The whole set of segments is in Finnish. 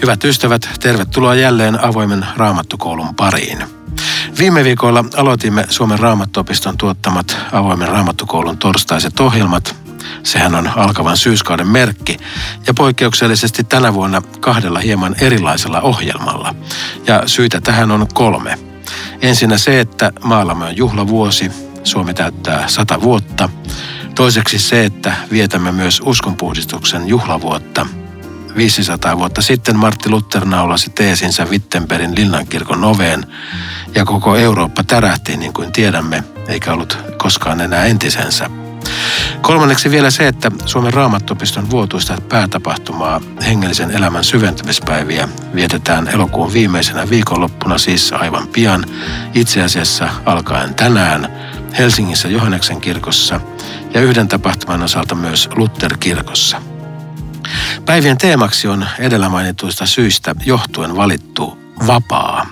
Hyvät ystävät, tervetuloa jälleen avoimen Raamattukoulun pariin. Viime viikolla aloitimme Suomen Raamattuopiston tuottamat avoimen Raamattukoulun torstaiset ohjelmat. Sehän on alkavan syyskauden merkki ja poikkeuksellisesti tänä vuonna 2 hieman erilaisella ohjelmalla. Ja syitä tähän on 3. Ensinnä se, että maailmamme on juhlavuosi, Suomi täyttää 100 vuotta. Toiseksi se, että vietämme myös uskonpuhdistuksen juhlavuotta. 500 vuotta sitten Martti Luther naulasi teesinsä Wittenbergin Linnankirkon oveen ja koko Eurooppa tärähti niin kuin tiedämme, eikä ollut koskaan enää entisensä. Kolmanneksi vielä se, että Suomen Raamattuopiston vuotuista päätapahtumaa hengellisen elämän syventymispäiviä vietetään elokuun viimeisenä viikonloppuna, siis aivan pian, itse asiassa alkaen tänään Helsingissä Johanneksen kirkossa ja yhden tapahtuman osalta myös Luther-kirkossa. Päivien teemaksi on edellä mainituista syistä johtuen valittu vapaa.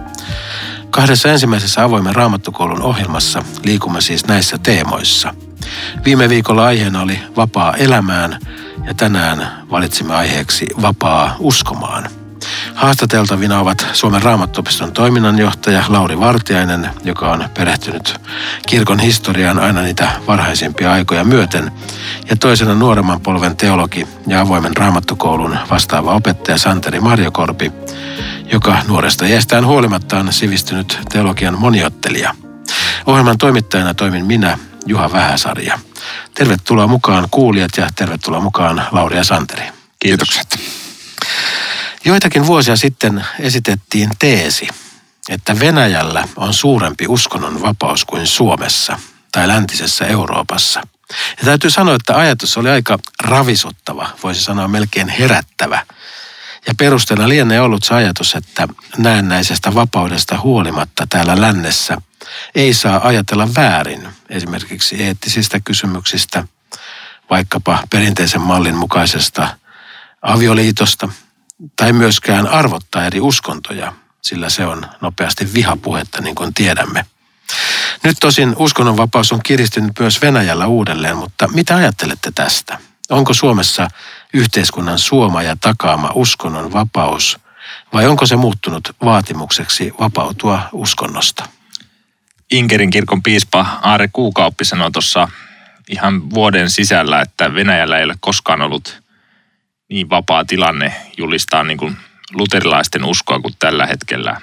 2 ensimmäisessä avoimen Raamattukoulun ohjelmassa liikumme siis näissä teemoissa. Viime viikolla aiheena oli vapaa elämään ja tänään valitsimme aiheeksi vapaa uskomaan. Haastateltavina ovat Suomen Raamattuopiston toiminnanjohtaja Lauri Vartiainen, joka on perehtynyt kirkon historiaan aina niitä varhaisimpia aikoja myöten, ja toisena nuoremman polven teologi ja avoimen Raamattukoulun vastaava opettaja Santeri Marjokorpi, joka nuoresta iästään huolimatta on sivistynyt teologian moniottelija. Ohjelman toimittajana toimin minä, Juha Vähäsarja. Tervetuloa mukaan kuulijat ja tervetuloa mukaan Lauri ja Santeri. Kiitokset. Joitakin vuosia sitten esitettiin teesi, että Venäjällä on suurempi uskonnon vapaus kuin Suomessa tai läntisessä Euroopassa. Ja täytyy sanoa, että ajatus oli aika ravisuttava, voisi sanoa melkein herättävä. Ja perusteena lienee ollut se ajatus, että näennäisestä vapaudesta huolimatta täällä lännessä ei saa ajatella väärin esimerkiksi eettisistä kysymyksistä, vaikkapa perinteisen mallin mukaisesta avioliitosta, tai myöskään arvottaa eri uskontoja, sillä se on nopeasti vihapuhetta, niin kuin tiedämme. Nyt tosin uskonnonvapaus on kiristynyt myös Venäjällä uudelleen, mutta mitä ajattelette tästä? Onko Suomessa yhteiskunnan suoma ja takaama uskonnon vapaus, vai onko se muuttunut vaatimukseksi vapautua uskonnosta? Inkerin kirkon piispa Aare Kuukauppi sanoi tuossa ihan vuoden sisällä, että Venäjällä ei ole koskaan ollut niin vapaa tilanne julistaa niin kuin luterilaisten uskoa kuin tällä hetkellä.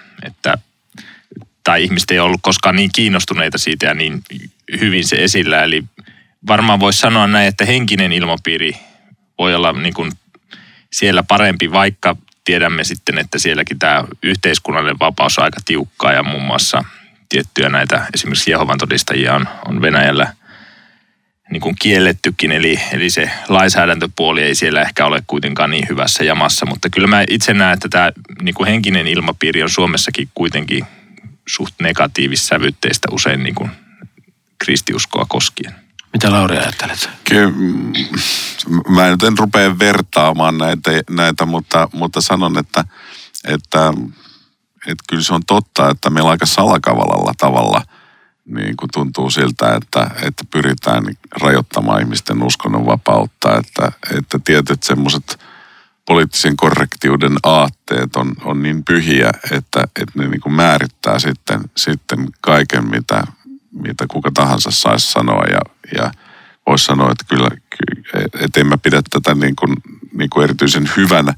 Tai ihmiset ei ollut koskaan niin kiinnostuneita siitä ja niin hyvin se esillä. Eli varmaan voisi sanoa näin, että henkinen ilmapiiri voi olla niin kuin siellä parempi, vaikka tiedämme sitten, että sielläkin tämä yhteiskunnallinen vapaus on aika tiukkaa ja muun muassa tiettyjä näitä esimerkiksi Jehovan todistajia on Venäjällä niin kuin kiellettykin, eli se lainsäädäntöpuoli ei siellä ehkä ole kuitenkaan niin hyvässä jamassa, mutta kyllä mä itse näen, että tämä niin kuin henkinen ilmapiiri on Suomessakin kuitenkin suht negatiivissävytteistä usein niin kuin kristiuskoa koskien. Mitä Lauri ajattelet? Kyllä, mä nyt en rupea vertaamaan näitä mutta sanon, että kyllä se on totta, että meillä aika salakavalalla tavalla niin kuin tuntuu siltä, että pyritään rajoittamaan ihmisten uskonnonvapautta, että tietyt semmoiset poliittisen korrektiuden aatteet on niin pyhiä, että ne niin kuin määrittää sitten kaiken, mitä kuka tahansa saisi sanoa ja voisi sanoa, että kyllä, että en mä pidä tätä niin kuin erityisen hyvänä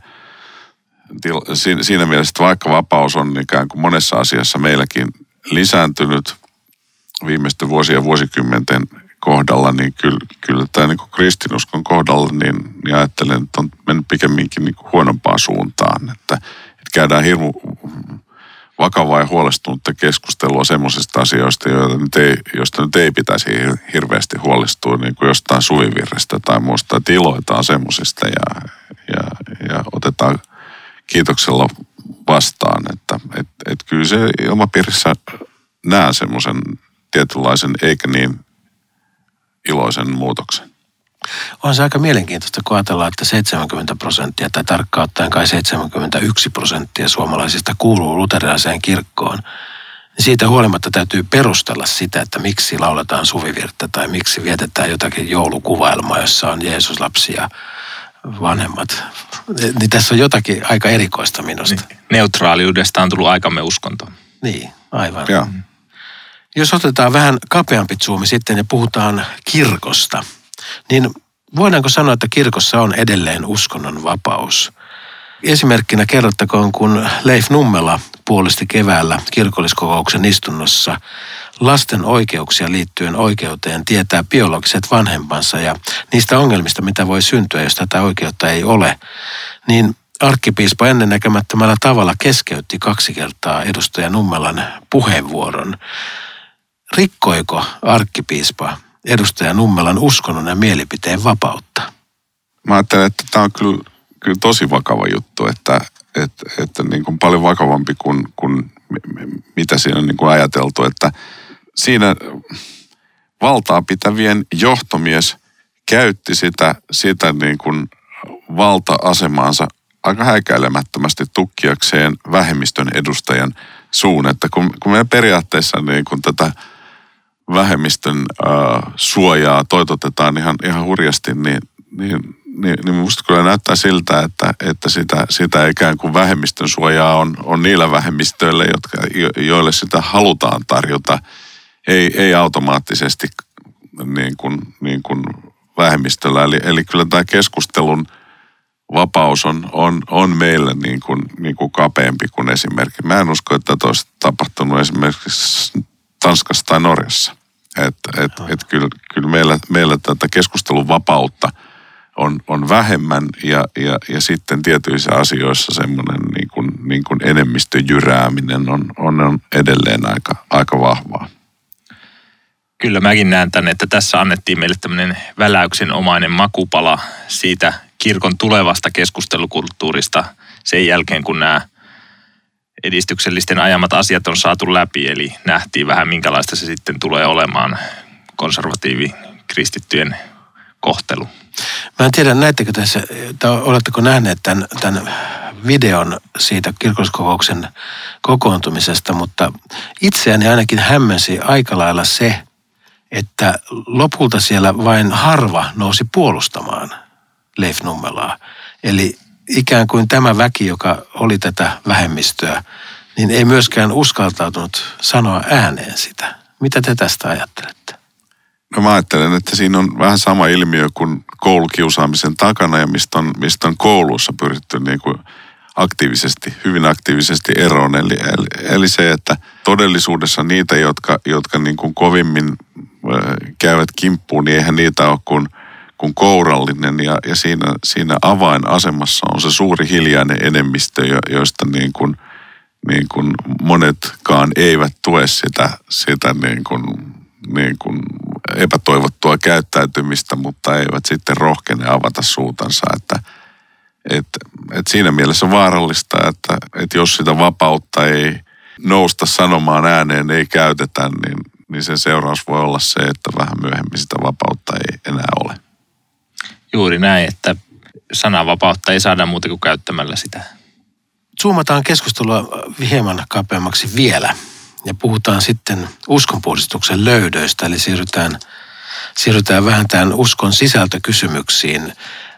siinä mielessä, että vaikka vapaus on ikään kuin monessa asiassa meilläkin lisääntynyt viimeisten vuosien ja vuosikymmenten kohdalla, niin kyllä tämä niin kuin kristinuskon kohdalla, niin ajattelen, että on mennyt pikemminkin niin kuin huonompaan suuntaan, että käydään hirmu vakavaa ja huolestunutta keskustelua semmoisista asioista, joista nyt ei pitäisi hirveästi huolestua, niin kuin jostain suvivirrestä tai muusta, että iloitaan semmoisista ja otetaan kiitoksella vastaan, että kyllä se ilmapiirissä näen semmoisen tietynlaisen eikä niin iloisen muutoksen. On se aika mielenkiintoista, kun ajatellaan, että 70% tai tarkkaan ottaen kai 71% suomalaisista kuuluu luterilaiseen kirkkoon. Siitä huolimatta täytyy perustella sitä, että miksi lauletaan suvivirttä tai miksi vietetään jotakin joulukuvailmaa, jossa on Jeesuslapsi ja vanhemmat Niin tässä on jotakin aika erikoista minusta. Niin. Neutraaliudesta on tullut aikamme uskonto. Niin, aivan. Joo. Jos otetaan vähän kapeampi zoomi sitten ja puhutaan kirkosta, niin voidaanko sanoa, että kirkossa on edelleen uskonnon vapaus? Esimerkkinä kerrottakoon, kun Leif Nummela puolusti keväällä kirkolliskokouksen istunnossa lasten oikeuksia liittyen oikeuteen tietää biologiset vanhempansa ja niistä ongelmista, mitä voi syntyä, jos tätä oikeutta ei ole, niin arkkipiispa ennennäkemättömällä tavalla keskeytti 2 kertaa edustaja Nummelan puheenvuoron. Rikkoiko arkkipiispa edustaja Nummelan uskonnon ja mielipiteen vapautta? Mä ajattelen, että tämä on kyllä tosi vakava juttu, että niin kuin paljon vakavampi kuin mitä siinä on niin kuin ajateltu, että siinä valtaa pitävien johtomies käytti sitä niin kuin valta-asemaansa aika häikäilemättömästi tukkiakseen vähemmistön edustajan suun, että kun me periaatteessa niin kuin tätä vähemmistön suojaa toitotetaan ihan hurjasti, niin musta kyllä näyttää siltä, että sitä ikään kuin vähemmistön suojaa on niillä vähemmistöillä, joille sitä halutaan tarjota, ei automaattisesti niin kuin vähemmistöllä. Eli kyllä tämä keskustelun vapaus on meillä niin kuin kapeampi kuin esimerkiksi. Mä en usko, että tämä olisi tapahtunut esimerkiksi Tanskassa tai Norjassa. Että kyllä meillä tätä keskustelun vapautta on vähemmän ja sitten tietyissä asioissa semmoinen niin kuin enemmistön jyrääminen on edelleen aika vahvaa. Kyllä mäkin näen tänne, että tässä annettiin meille tämmöinen väläyksenomainen makupala siitä kirkon tulevasta keskustelukulttuurista sen jälkeen, kun nämä edistyksellisten ajamat asiat on saatu läpi. Eli nähtiin vähän, minkälaista se sitten tulee olemaan konservatiivi-kristittyjen kohtelu. Mä en tiedä, näettekö tässä, tai oletteko nähneet tämän videon siitä kirkolliskokouksen kokoontumisesta, mutta itseäni ainakin hämmensi aika lailla se, että lopulta siellä vain harva nousi puolustamaan Leif Nummelaa. Eli ikään kuin tämä väki, joka oli tätä vähemmistöä, niin ei myöskään uskaltautunut sanoa ääneen sitä. Mitä te tästä ajattelette? No mä ajattelen, että siinä on vähän sama ilmiö kuin koulukiusaamisen takana ja mistä on koulussa pyritty niin kuin hyvin aktiivisesti eroon. Eli se, että todellisuudessa niitä, jotka niin kuin kovimmin käyvät kimppuun, niin eihän niitä ole kuin kourallinen. Ja siinä avainasemassa on se suuri hiljainen enemmistö, joista niin kuin monetkaan eivät tue sitä niin kuin epätoivottua käyttäytymistä, mutta eivät sitten rohkene avata suutansa, että siinä mielessä vaarallista, että jos sitä vapautta ei nousta sanomaan ääneen, ei käytetä, niin sen seuraus voi olla se, että vähän myöhemmin sitä vapautta ei enää ole. Juuri näin, että sananvapautta ei saada muuta kuin käyttämällä sitä. Zoomataan keskustelua hieman kapeammaksi vielä ja puhutaan sitten uskonpuhdistuksen löydöistä, eli siirrytään vähän tämän uskon sisältökysymyksiin.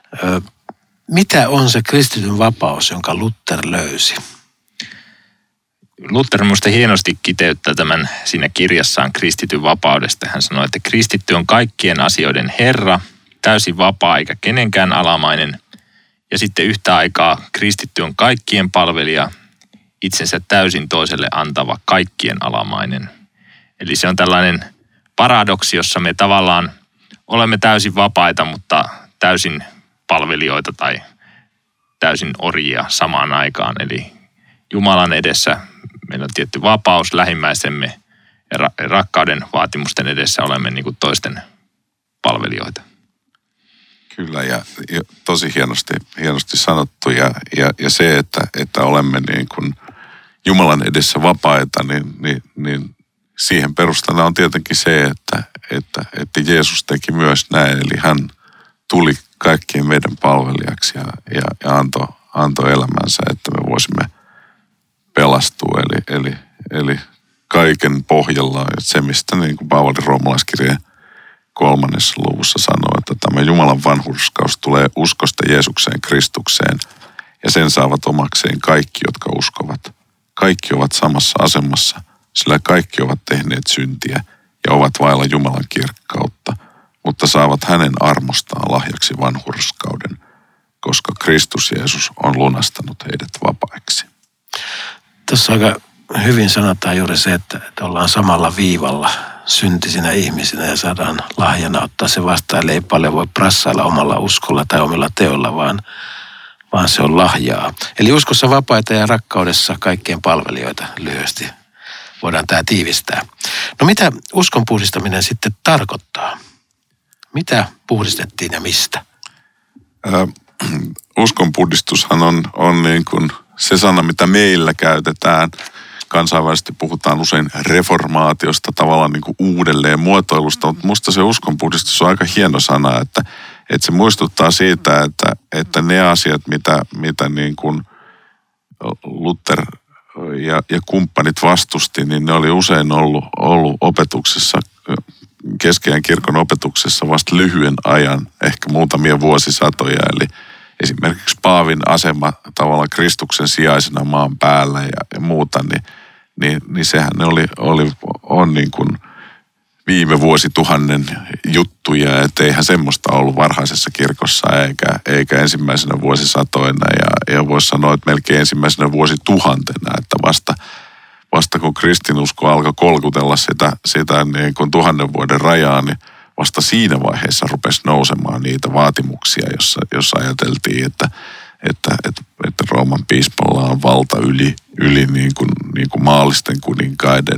Mitä on se kristityn vapaus, jonka Luther löysi? Luther minusta hienosti kiteyttää tämän siinä kirjassaan kristityn vapaudesta. Hän sanoi, että kristitty on kaikkien asioiden Herra, täysin vapaa eikä kenenkään alamainen. Ja sitten yhtä aikaa kristitty on kaikkien palvelija, itsensä täysin toiselle antava, kaikkien alamainen. Eli se on tällainen paradoksi, jossa me tavallaan olemme täysin vapaita, mutta täysin palvelijoita tai täysin orjia samaan aikaan. Eli Jumalan edessä meillä on tietty vapaus, lähimmäisemme ja rakkauden vaatimusten edessä olemme niin kuin toisten palvelijoita. Kyllä ja tosi hienosti sanottu ja se, että olemme niin kuin Jumalan edessä vapaita, niin siihen perustana on tietenkin se, että Jeesus teki myös näin, eli hän tuli kaikkien meidän palvelijaksi ja antoi elämänsä, että me voisimme pelastua. Eli kaiken pohjalla on se, mistä niin kuin Paavalin roomalaiskirjeen 3. luvussa sanoo, että tämä Jumalan vanhurskaus tulee uskosta Jeesukseen Kristukseen ja sen saavat omakseen kaikki, jotka uskovat. Kaikki ovat samassa asemassa, sillä kaikki ovat tehneet syntiä ja ovat vailla Jumalan kirkkautta, mutta saavat hänen armostaan lahjaksi vanhurskauden, koska Kristus Jeesus on lunastanut heidät vapaiksi. Tuossa aika hyvin sanotaan juuri se, että ollaan samalla viivalla syntisinä ihmisinä ja saadaan lahjana ottaa se vastaan. Eli ei paljon voi prassailla omalla uskolla tai omilla teoilla, vaan se on lahjaa. Eli uskossa vapaita ja rakkaudessa kaikkien palvelijoita lyhyesti. Voidaan tämä tiivistää. No mitä uskon puhdistaminen sitten tarkoittaa? Mitä puhdistettiin ja mistä? Uskonpuhdistushan on niin kuin se sana, mitä meillä käytetään. Kansainvälisesti puhutaan usein reformaatiosta, tavallaan niin kuin uudelleen muotoilusta, mutta musta se uskonpuhdistus on aika hieno sana, että se muistuttaa siitä, että ne asiat, mitä niin kuin Luther ja kumppanit vastusti, niin ne oli usein ollut opetuksessa, keskeinen kirkon opetuksessa vasta lyhyen ajan, ehkä muutamia vuosisatoja, eli esimerkiksi paavin asema tavallaan Kristuksen sijaisena maan päällä ja muuta, niin sehän on niin kuin viime vuosituhannen juttuja, että eihän semmoista ollut varhaisessa kirkossa eikä ensimmäisenä vuosisatoina ja voisi sanoa, että melkein ensimmäisenä vuosituhantena, että vasta kun kristinusko alkoi kolkutella sitä niin kuin 1000 vuoden rajaa, niin vasta siinä vaiheessa rupesi nousemaan niitä vaatimuksia, jossa ajateltiin, että Rooman piispalla on valta yli niin kuin maallisten kuninkaiden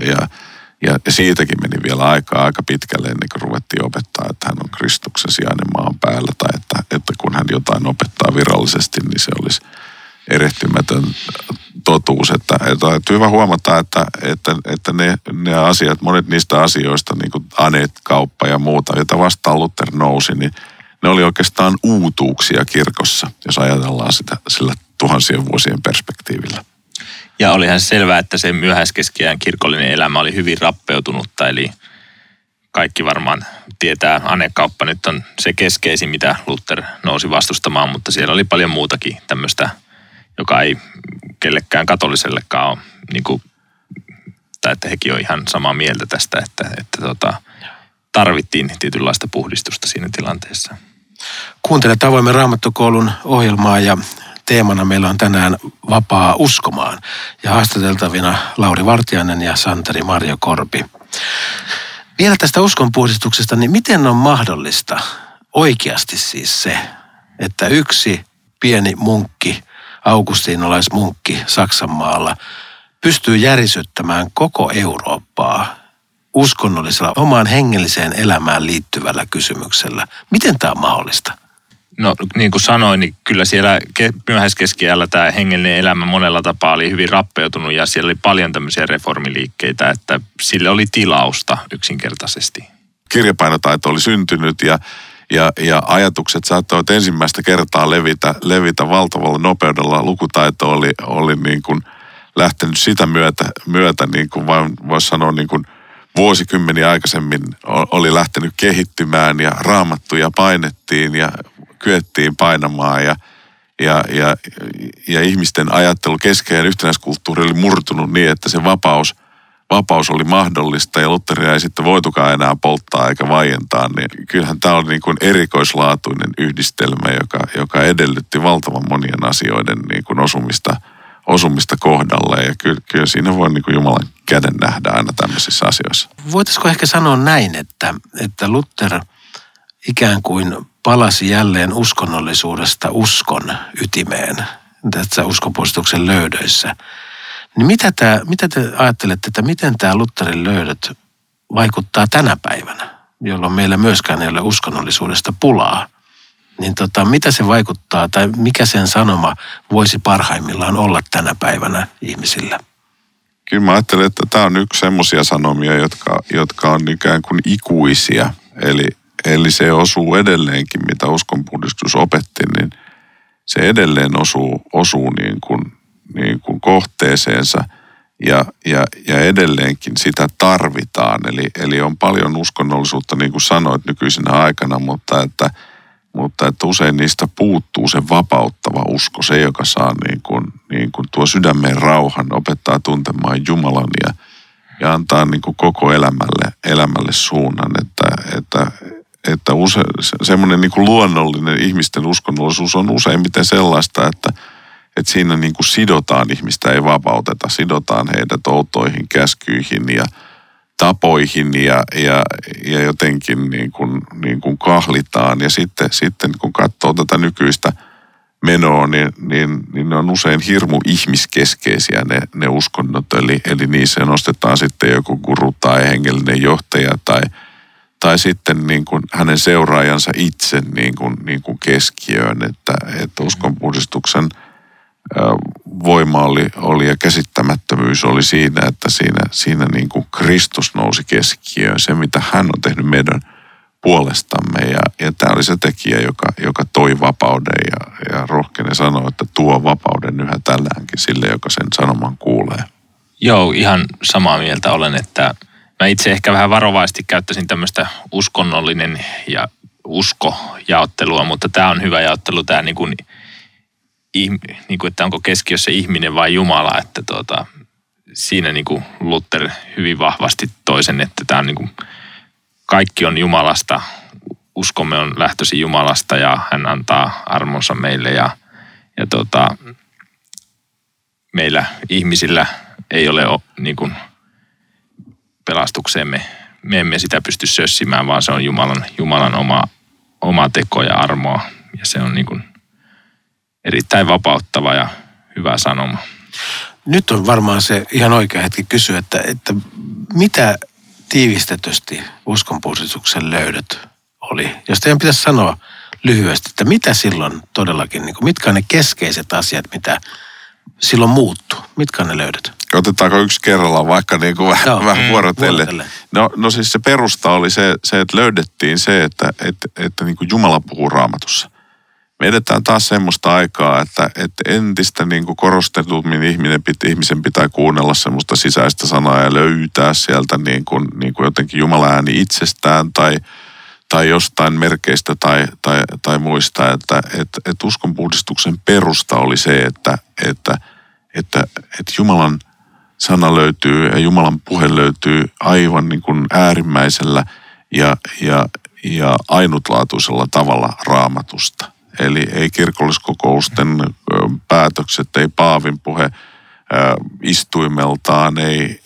ja siitäkin meni vielä aika pitkälle ennen kuin ruvettiin opettaa, että hän on Kristuksen sijainen maan päällä tai että kun hän jotain opettaa virallisesti, niin se olisi erehtymätön totuus. Että hyvä huomata, että ne asiat, monet niistä asioista, niin kuin aneet-kauppa ja muuta, joita vastaan Luther nousi, niin ne oli oikeastaan uutuuksia kirkossa, jos ajatellaan sitä sillä tuhansien vuosien perspektiivillä. Ja olihan selvää, että se myöhäiskeskiajan kirkollinen elämä oli hyvin rappeutunutta, eli kaikki varmaan tietää, anekauppa nyt on se keskeisin, mitä Luther nousi vastustamaan, mutta siellä oli paljon muutakin tämmöistä, joka ei kellekään katolisellekaan ole, niin kuin, tai että hekin on ihan samaa mieltä tästä, että tarvittiin tietynlaista puhdistusta siinä tilanteessa. Kuuntelet Avoimen Raamattokoulun ohjelmaa ja teemana meillä on tänään vapaa uskomaan ja haastateltavina Lauri Vartiainen ja Santeri Marjo Korpi. Vielä tästä uskonpuhdistuksesta, niin miten on mahdollista oikeasti siis se, että yksi pieni munkki, augustinolaismunkki Saksanmaalla pystyy järisyttämään koko Eurooppaa uskonnollisella omaan hengelliseen elämään liittyvällä kysymyksellä? Miten tämä on mahdollista? No niin kuin sanoin, niin kyllä siellä myöhäiskeskiajalla tämä hengellinen elämä monella tapaa oli hyvin rappeutunut ja siellä oli paljon tämmöisiä reformiliikkeitä, että sille oli tilausta yksinkertaisesti. Kirjapainotaito oli syntynyt ja ajatukset saattoivat ensimmäistä kertaa levitä valtavalla nopeudella. Lukutaito oli niin kuin lähtenyt sitä myötä niin kuin voisi sanoa niin kuin vuosikymmeniä aikaisemmin oli lähtenyt kehittymään ja raamattuja painettiin ja kyettiin painamaan ja ihmisten ajattelu keskeinen yhtenäiskulttuuri oli murtunut niin, että se vapaus oli mahdollista ja Lutheria ei sitten voitukaan enää polttaa eikä vaientaa, niin kyllähän tämä oli niin kuin erikoislaatuinen yhdistelmä, joka edellytti valtavan monien asioiden niin kuin osumista kohdalle ja kyllä siinä voi niin kuin Jumalan käden nähdä aina tämmöisissä asioissa. Voitaisiko ehkä sanoa näin, että Luther ikään kuin palasi jälleen uskonnollisuudesta uskon ytimeen tässä uskonpuhdistuksen löydöissä. Niin mitä te ajattelette, että miten tämä Lutherin löydöt vaikuttaa tänä päivänä, jolloin meillä myöskään ei ole uskonnollisuudesta pulaa? Niin mitä se vaikuttaa tai mikä sen sanoma voisi parhaimmillaan olla tänä päivänä ihmisillä? Kyllä mä ajattelen, että tämä on yksi semmoisia sanomia, jotka on ikään kuin ikuisia. Eli se osuu edelleenkin, mitä uskonpuhdistus opetti, niin se edelleen osuu niin kuin kohteeseensa. ja edelleenkin sitä tarvitaan. Eli on paljon uskonnollisuutta, niin kuin sanoit, nykyisenä aikana, mutta että usein niistä puuttuu se vapauttava usko, se joka saa niin kuin tuo sydämeen rauhan, opettaa tuntemaan Jumalan ja antaa niin kuin koko elämälle suunnan, että semmoinen niin kuin luonnollinen ihmisten uskonnollisuus on useimmiten sellaista, että siinä niin kuin sidotaan ihmistä, ei vapauteta, sidotaan heidät outoihin käskyihin ja tapoihin ja jotenkin niin kuin kahlitaan. Ja sitten kun katsoo tätä nykyistä menoa, niin ne on usein hirmu ihmiskeskeisiä ne uskonnot. Eli niissä nostetaan sitten joku guru tai hengellinen johtaja tai sitten niin kuin hänen seuraajansa itse niin kuin keskiöön. Että uskonpuhdistuksen voima oli ja käsittämättömyys oli siinä, että siinä niin kuin Kristus nousi keskiöön. Se, mitä hän on tehnyt meidän puolestamme. Ja tämä oli se tekijä, joka toi vapauden ja rohkenen sanoa, että tuo vapauden yhä tälläänkin sille, joka sen sanoman kuulee. Joo, ihan samaa mieltä olen, että mä itse ehkä vähän varovaisesti käyttäisin tämmöistä uskonnollinen ja uskojaottelua, mutta tämä on hyvä jaottelu, tämä niin kuin, että onko keskiössä ihminen vai Jumala, että siinä niin kuin Luther hyvin vahvasti toisen, että tämä on niin kuin, kaikki on Jumalasta, uskomme on lähtöisin Jumalasta ja hän antaa armonsa meille ja meillä ihmisillä ei ole niin kuin pelastukseemme, me emme sitä pysty sössimään, vaan se on Jumalan oma teko ja armoa ja se on niin kuin erittäin vapauttava ja hyvä sanoma. Nyt on varmaan se ihan oikea hetki kysyä, että mitä tiivistetysti uskonpuhdistuksen löydöt oli? Jos teidän pitäisi sanoa lyhyesti, että mitä silloin todellakin, niin kuin, mitkä on ne keskeiset asiat, mitä silloin muuttuu? Mitkä on ne löydöt? Otetaanko yksi kerrallaan vaikka niin kuin vähän vuorotellen? No siis se perusta oli se että löydettiin se, että niin kuin Jumala puhuu Raamatussa. Me edetään taas semmoista aikaa, että entistä niin kuin korostetummin ihmisen pitää kuunnella semmoista sisäistä sanaa ja löytää sieltä niin kuin jotenkin Jumalan ääni itsestään tai jostain merkeistä tai muista, että uskonpuhdistuksen perusta oli se, että Jumalan sana löytyy ja Jumalan puhe löytyy aivan niin kuin äärimmäisellä ja ainutlaatuisella tavalla Raamatusta. Eli ei kirkolliskokousten päätökset, ei paavin puhe istuimeltaan,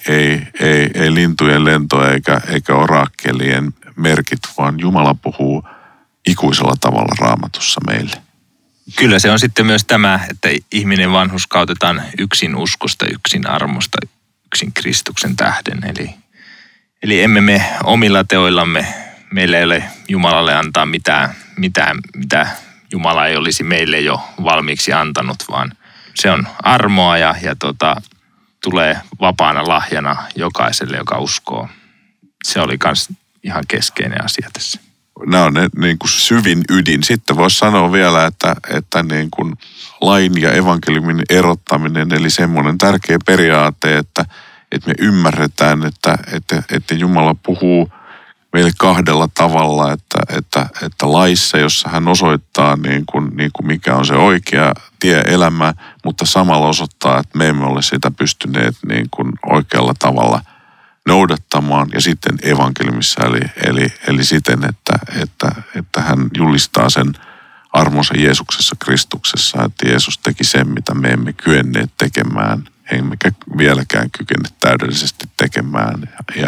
ei lintujen lento eikä orakkelien merkit, vaan Jumala puhuu ikuisella tavalla Raamatussa meille. Kyllä se on sitten myös tämä, että ihminen vanhurskautetaan yksin uskosta, yksin armosta, yksin Kristuksen tähden. Eli emme me omilla teoillamme, meillä ei ole Jumalalle antaa mitään, mitä Jumala ei olisi meille jo valmiiksi antanut, vaan se on armoa ja tulee vapaana lahjana jokaiselle, joka uskoo. Se oli myös ihan keskeinen asia tässä. Nämä on ne niin kuin syvin ydin. Sitten voisi sanoa vielä, että niin kuin lain ja evankeliumin erottaminen, eli semmoinen tärkeä periaate, että me ymmärretään, että Jumala puhuu meille kahdella tavalla, että laissa, jossa hän osoittaa niin kuin mikä on se oikea tie elämään, mutta samalla osoittaa, että me emme ole sitä pystyneet niin kuin oikealla tavalla noudattamaan. Ja sitten evankeliumissa, eli siten, että hän julistaa sen armonsa Jeesuksessa Kristuksessa, että Jeesus teki sen, mitä me emme kyenneet tekemään, emmekä vieläkään kykene täydellisesti tekemään, ja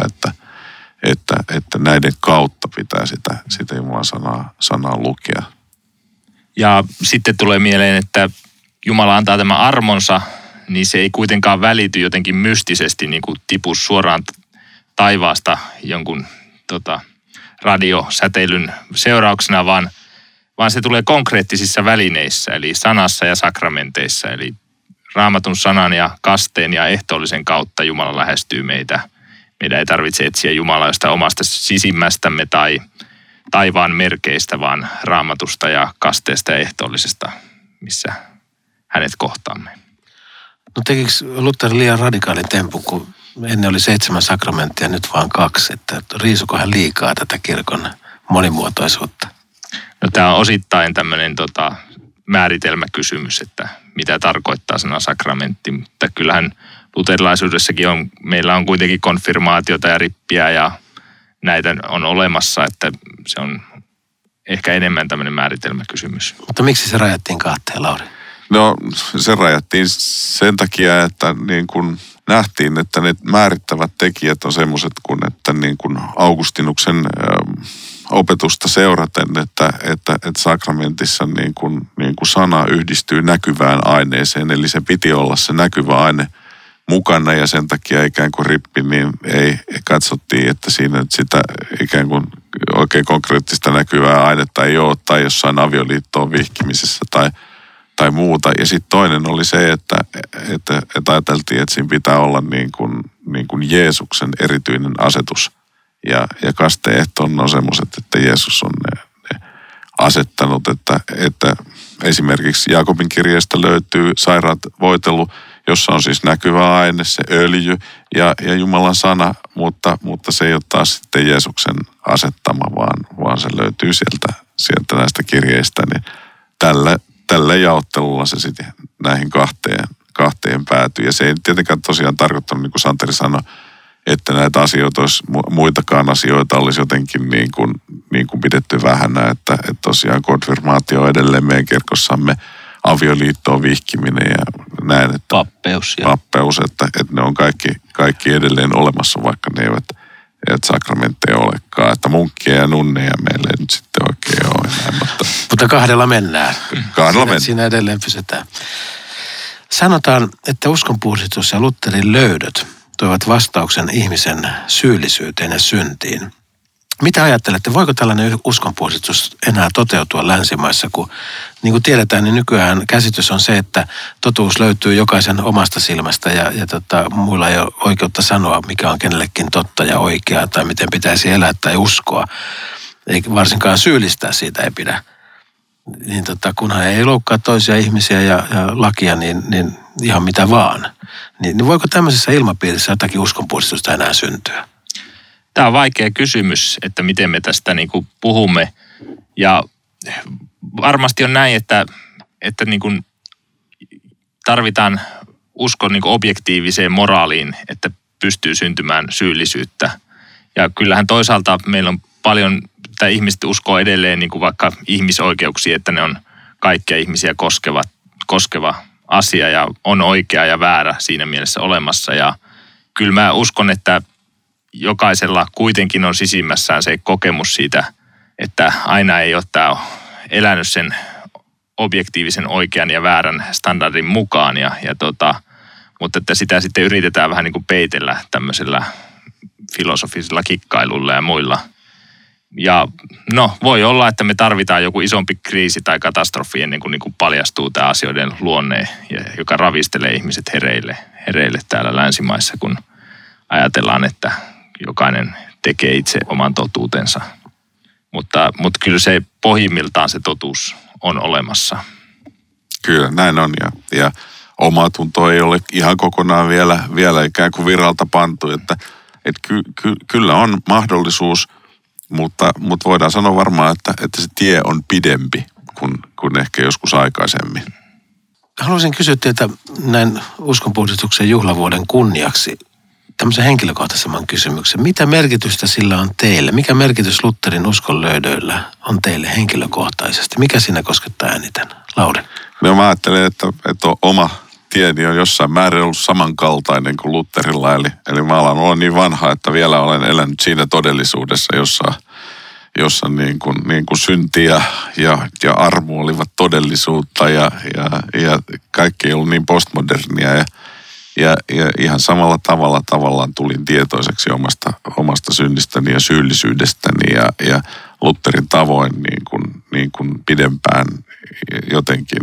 että näiden kautta pitää sitä Jumalan sanaa lukea. Ja sitten tulee mieleen, että Jumala antaa tämän armonsa, niin se ei kuitenkaan välity jotenkin mystisesti, niin kuin tipu suoraan taivaasta jonkun radiosäteilyn seurauksena, vaan se tulee konkreettisissa välineissä, eli sanassa ja sakramenteissa. Eli Raamatun sanan ja kasteen ja ehtoollisen kautta Jumala lähestyy meitä. Meidän ei tarvitse etsiä Jumalaa jostain omasta sisimmästämme tai taivaan merkeistä, vaan Raamatusta ja kasteesta ja ehtoollisesta, missä hänet kohtaamme. No tekikö Luther liian radikaalin tempun, kun ennen oli 7 sakramenttia, nyt vaan 2, että riisuko hän liikaa tätä kirkon monimuotoisuutta? No tämä on osittain tämmöinen määritelmäkysymys, että mitä tarkoittaa sana sakramentti, mutta kyllähän luterilaisuudessakin meillä on kuitenkin konfirmaatiota ja rippiä ja näitä on olemassa, että se on ehkä enemmän tämmöinen määritelmäkysymys. Mutta miksi se rajattiin 2, Lauri? No se rajattiin sen takia, että niin kuin nähtiin, että ne määrittävät tekijät on semmoiset kuin, että niin kuin Augustinuksen opetusta seuraten, että sakramentissa niin kuin sana yhdistyy näkyvään aineeseen, eli se piti olla se näkyvä aine mukana ja sen takia ikään kuin rippi, niin ei katsottiin, että siinä nyt sitä ikään kuin oikein konkreettista näkyvää ainetta ei ole tai jossain avioliittoon vihkimisessä tai muuta. Ja sitten toinen oli se, että ajateltiin, että siinä pitää olla niin kuin Jeesuksen erityinen asetus. Ja kaste-ehto on semmoiset, että Jeesus on ne asettanut, että esimerkiksi Jaakobin kirjeestä löytyy sairaat voitelu, jossa on siis näkyvä aine, se öljy ja Jumalan sana, mutta se ei ole taas sitten Jeesuksen asettama, vaan se löytyy sieltä näistä kirjeistä. Niin tällä jaottelulla se sitten näihin kahteen päätyy. Ja se ei tietenkään tosiaan tarkoittanut, niin kuin Santeri sanoi, että näitä asioita olisi, muitakaan asioita olisi jotenkin niin kuin pidetty vähänä, että tosiaan konfirmaatio on edelleen meidän kirkossamme, avioliittoon vihkiminen ja näin, että pappeus, että ne on kaikki edelleen olemassa, vaikka ne eivät sakramentteja olekaan, että munkkia ja nunneja meillä ei nyt sitten oikein ole enää. Mutta 2 mennään. 2 mennään. Siinä edelleen pysytään. Sanotaan, että uskonpuhdistus ja Lutherin löydöt toivat vastauksen ihmisen syyllisyyteen ja syntiin. Mitä ajattelette, voiko tällainen uskonpuhdistus enää toteutua länsimaissa, kun niin kuin tiedetään, niin nykyään käsitys on se, että totuus löytyy jokaisen omasta silmästä ja muilla ei ole oikeutta sanoa, mikä on kenellekin totta ja oikeaa tai miten pitäisi elää tai uskoa. Eikä varsinkaan syyllistää siitä ei pidä. Niin kunhan ei loukkaa toisia ihmisiä ja lakia, niin ihan mitä vaan. Niin voiko tämmöisessä ilmapiirissä jotakin uskonpuhdistusta enää syntyä? Tämä on vaikea kysymys, että miten me tästä niin kuin puhumme. Ja varmasti on näin, että niin kuin tarvitaan uskon niin kuin objektiiviseen moraaliin, että pystyy syntymään syyllisyyttä. Ja kyllähän toisaalta meillä on paljon, tai ihmiset uskoo edelleen niin kuin vaikka ihmisoikeuksiin, että ne on kaikkia ihmisiä koskeva asia ja on oikea ja väärä siinä mielessä olemassa. Ja kyllä mä uskon, että jokaisella kuitenkin on sisimmässään se kokemus siitä, että aina ei ole tämä elänyt sen objektiivisen oikean ja väärän standardin mukaan. Mutta että sitä sitten yritetään vähän niin kuin peitellä tämmöisellä filosofisella kikkailulla ja muilla. Ja no, voi olla, että me tarvitaan joku isompi kriisi tai katastrofi ennen kuin, paljastuu tämä asioiden luonne, joka ravistelee ihmiset hereille täällä länsimaissa, kun ajatellaan, että jokainen tekee itse oman totuutensa. Mutta kyllä se pohjimmiltaan se totuus on olemassa. Kyllä, näin on. Ja omatunto ei ole ihan kokonaan vielä ikään kuin viralta pantu. Että kyllä on mahdollisuus, mutta voidaan sanoa varmaan, että se tie on pidempi kuin ehkä joskus aikaisemmin. Haluaisin kysyä teiltä näin uskonpuhdistuksen juhlavuoden kunniaksi tämmöisen henkilökohtaisemman kysymyksen. Mitä merkitystä sillä on teille? Mikä merkitys Lutherin uskonlöydöillä on teille henkilökohtaisesti? Mikä siinä koskettaa eniten? Lauri? No mä ajattelen, että oma tieni on jossain määrin ollut samankaltainen kuin Lutherilla. Eli mä alan olla niin vanha, että vielä olen elänyt siinä todellisuudessa, jossa niin kuin synti ja armo olivat todellisuutta ja kaikki ei ollut niin postmodernia ja niin ihan samalla tavallaan tulin tietoiseksi omasta synnistäni ja syyllisyydestäni ja Lutherin tavoin niin kuin pidempään jotenkin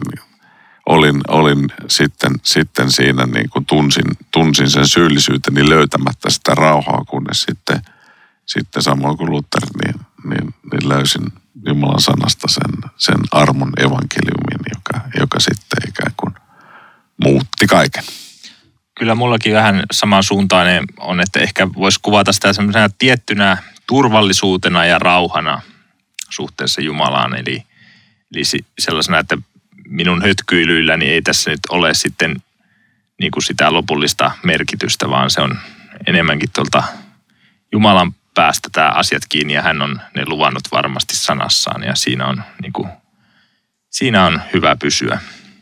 olin sitten siinä niin kuin tunsin sen syyllisyyteni löytämättä sitä rauhaa, kunnes sitten samoin kuin Luther, niin löysin Jumalan sanasta sen armon evankeliumin, joka sitten ikään kuin muutti kaiken. Kyllä mullakin vähän samansuuntainen on, että ehkä voisi kuvata sitä semmoisena tiettynä turvallisuutena ja rauhana suhteessa Jumalaan. Eli sellaisena, että minun hötkyilylläni ei tässä nyt ole sitten niin kuin sitä lopullista merkitystä, vaan se on enemmänkin tuolta Jumalan päästä tämä asiat kiinni ja hän on ne luvannut varmasti sanassaan ja siinä on hyvä pysyä.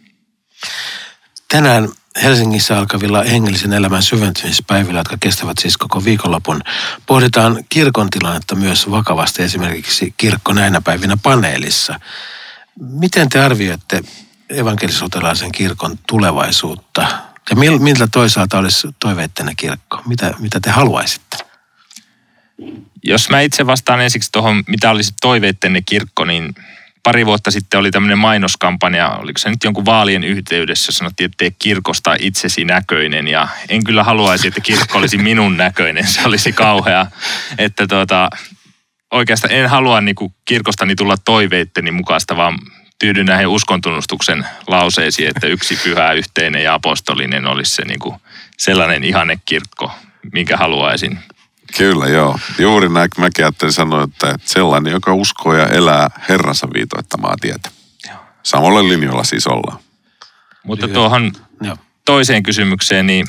Tänään Helsingissä alkavilla hengellisen elämän syventymispäivillä, jotka kestävät siis koko viikonlopun, pohditaan kirkon tilannetta myös vakavasti, esimerkiksi Kirkko näinä päivinä -paneelissa. Miten te arvioitte evankelis-luterilaisen kirkon tulevaisuutta? Ja miltä toisaalta olisi toiveittenne kirkko? Mitä te haluaisitte? Jos mä itse vastaan ensiksi tuohon, mitä olisi toiveittenne kirkko, niin pari vuotta sitten oli tämmöinen mainoskampanja, oliko se nyt jonkun vaalien yhteydessä, sanottiin, että tee kirkosta itsesi näköinen, ja en kyllä haluaisi, että kirkko olisi minun näköinen, se olisi kauhea, että oikeastaan en halua niinku kirkostani tulla toiveitteni mukaista, vaan tyydyn näihin uskontunnustuksen lauseisiin, että yksi pyhä, yhteinen ja apostolinen olisi se niinku sellainen ihannekirkko, minkä haluaisin. Kyllä, joo. Juuri näin mäkin ajattelin sanoa, että sellainen, joka uskoo ja elää Herransa viitoittamaa tietä. Samalla linjoilla siis ollaan. Mutta tuohon toiseen kysymykseen, niin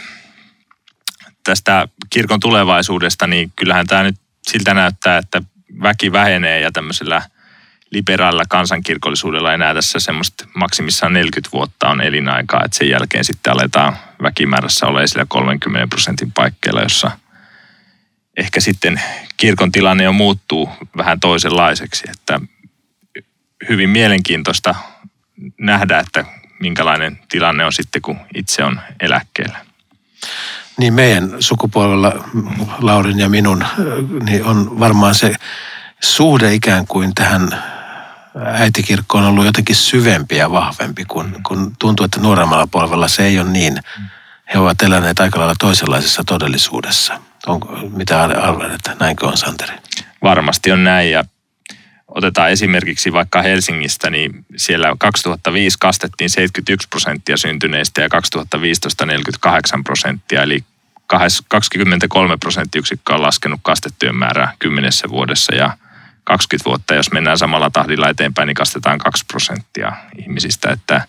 tästä kirkon tulevaisuudesta, niin kyllähän tämä nyt siltä näyttää, että väki vähenee ja tämmöisellä liberaalilla kansankirkollisuudella enää tässä semmoista maksimissaan 40 vuotta on elinaikaa, että sen jälkeen sitten aletaan väkimäärässä olemaan sillä 30% paikkeilla, jossa ehkä sitten kirkon tilanne jo muuttuu vähän toisenlaiseksi, että hyvin mielenkiintoista nähdä, että minkälainen tilanne on sitten, kun itse on eläkkeellä. Niin meidän sukupolvella, Laurin ja minun, niin on varmaan se suhde ikään kuin tähän äitikirkkoon ollut jotenkin syvempi ja vahvempi, kun tuntuu, että nuoremmalla polvella se ei ole niin. He ovat eläneet aika lailla toisenlaisessa todellisuudessa. Mitä arvelet, näinkö on, Santeri? Varmasti on näin, ja otetaan esimerkiksi vaikka Helsingistä, niin siellä 2005 kastettiin 71% syntyneistä ja 2015 48%, eli 23 prosenttiyksikköä on laskenut kastettujen määrää 10 vuodessa, ja 20 vuotta, jos mennään samalla tahdilla eteenpäin, niin kastetaan 2% ihmisistä, että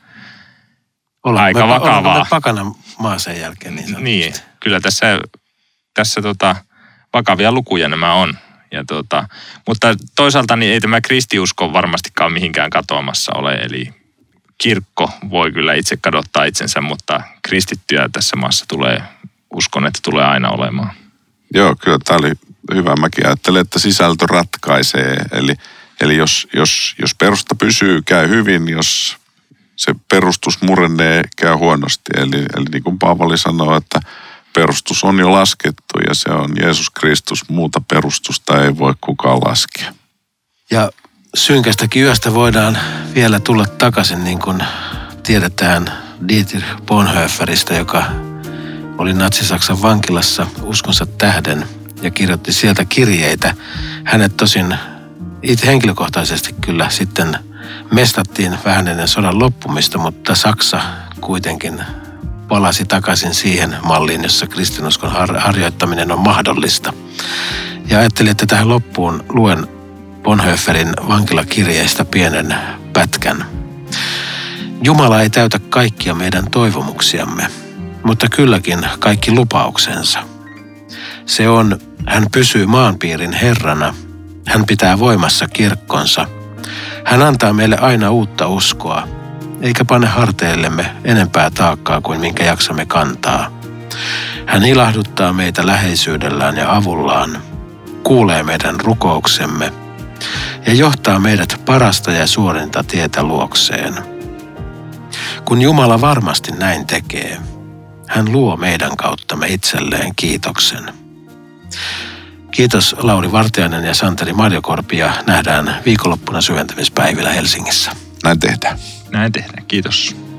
aika vakavaa. Ollaan pakana maa sen jälkeen. Niin, kyllä tässä vakavia lukuja nämä on. Ja mutta toisaalta niin ei tämä kristiusko varmastikaan mihinkään katoamassa ole, eli kirkko voi kyllä itse kadottaa itsensä, mutta kristittyjä tässä maassa uskon, että tulee aina olemaan. Joo, kyllä tämä oli hyvä. Mäkin ajattelen, että sisältö ratkaisee. Eli jos perusta pysyy, käy hyvin, jos se perustus murenee, käy huonosti. Eli niin kuin Paavali sanoo, että perustus on jo laskettu ja se on Jeesus Kristus. Muuta perustusta ei voi kukaan laskea. Ja synkästäkin yöstä voidaan vielä tulla takaisin, niin kuin tiedetään Dietrich Bonhoefferista, joka oli Natsi-Saksan vankilassa uskonsa tähden ja kirjoitti sieltä kirjeitä. Hänet tosin itse henkilökohtaisesti kyllä sitten mestattiin vähän ennen sodan loppumista, mutta Saksa kuitenkin palasi takaisin siihen malliin, jossa kristinuskon harjoittaminen on mahdollista. Ja ajattelin, että tähän loppuun luen Bonhoefferin vankilakirjeistä pienen pätkän. Jumala ei täytä kaikkia meidän toivomuksiamme, mutta kylläkin kaikki lupauksensa. Hän pysyy maanpiirin Herrana, hän pitää voimassa kirkkonsa. Hän antaa meille aina uutta uskoa, eikä pane harteillemme enempää taakkaa kuin minkä jaksamme kantaa. Hän ilahduttaa meitä läheisyydellään ja avullaan, kuulee meidän rukouksemme ja johtaa meidät parasta ja suorinta tietä luokseen. Kun Jumala varmasti näin tekee, hän luo meidän kauttamme itselleen kiitoksen. Kiitos Lauri Vartiainen ja Santeri Marjokorpi ja nähdään viikonloppuna syventämispäivillä Helsingissä. Näin tehdään. Näin tehdään, kiitos.